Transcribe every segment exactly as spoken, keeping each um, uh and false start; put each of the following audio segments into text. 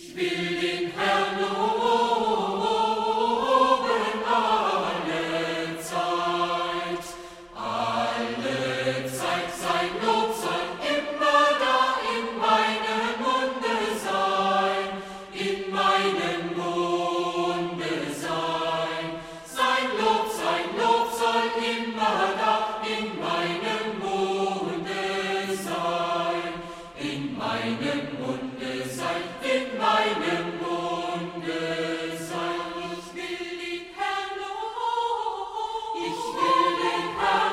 Ich will den Herrn loben alle Zeit, alle Zeit sein Lob soll immer da in meinem Munde sein, in meinem Munde sein. Sein Lob, sein Lob soll immer da in meinem Munde sein, in meinem Munde sein, in meinem Munde sein. Ich will den Herrn loben, ich will den Herrn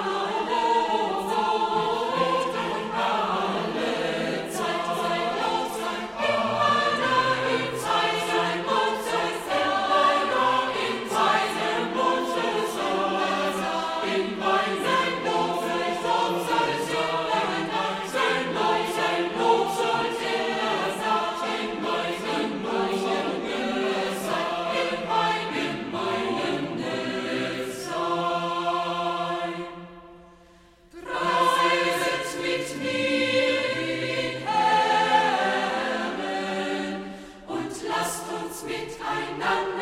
loben, alle Zeit sein Lob sein, immer da in seinem Munde sein, in seinem Munde sein, in meinem Munde sein, sein Lob, sein Lob soll immer sein, in meinem Munde sein, in meinem Munde sein. Preiset mit mir den Herrn und lasst uns miteinander